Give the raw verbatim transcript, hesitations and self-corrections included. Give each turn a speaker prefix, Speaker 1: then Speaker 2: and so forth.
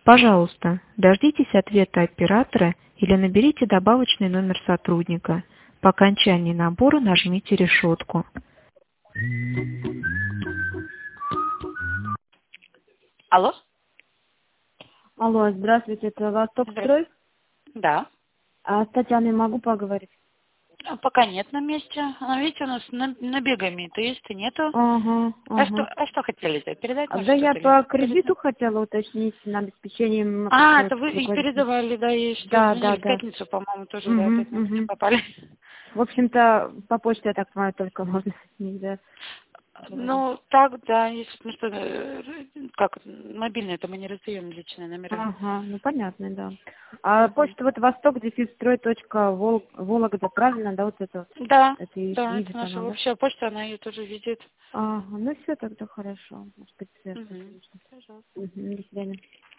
Speaker 1: Пожалуйста, дождитесь ответа оператора или наберите добавочный номер сотрудника. По окончании набора нажмите решетку.
Speaker 2: Алло?
Speaker 3: Алло, здравствуйте, это Восток-строй?
Speaker 2: Да.
Speaker 3: А с Татьяной могу поговорить?
Speaker 2: А пока нет на месте. Она, видите, у нас на, набегами, то есть и нету.
Speaker 3: Ага,
Speaker 2: А
Speaker 3: ага.
Speaker 2: что, а что хотели -то? Передать?
Speaker 3: А
Speaker 2: Может,
Speaker 3: да я
Speaker 2: что-то
Speaker 3: по
Speaker 2: или-
Speaker 3: кредиту хотела уточнить на обеспечение.
Speaker 2: А,
Speaker 3: э,
Speaker 2: это вы и
Speaker 3: руководителя.
Speaker 2: передавали, да, ей, что
Speaker 3: Да,
Speaker 2: извини,
Speaker 3: да,
Speaker 2: в
Speaker 3: да.
Speaker 2: пятницу, по-моему, тоже, да, в
Speaker 3: Угу,
Speaker 2: пятницу не
Speaker 3: угу.
Speaker 2: попали.
Speaker 3: В общем-то, по почте, я так понимаю, только можно с ней, да, говорить.
Speaker 2: Ну, так, да, если, ну, что, э, как, мобильные, это мы не раздаем личные номера.
Speaker 3: Ага, ну понятно, да. А
Speaker 2: Мгм.
Speaker 3: почта вот восток дефис строй точка Вологда, правильно, да, вот это вот?
Speaker 2: Да,
Speaker 3: Это и
Speaker 2: да, это
Speaker 3: видит
Speaker 2: наша
Speaker 3: она, да?
Speaker 2: общая почта, она ее тоже видит.
Speaker 3: Ага, ну все тогда хорошо. Может быть, связь,
Speaker 2: Мгм.
Speaker 3: конечно. Мгм, до свидания.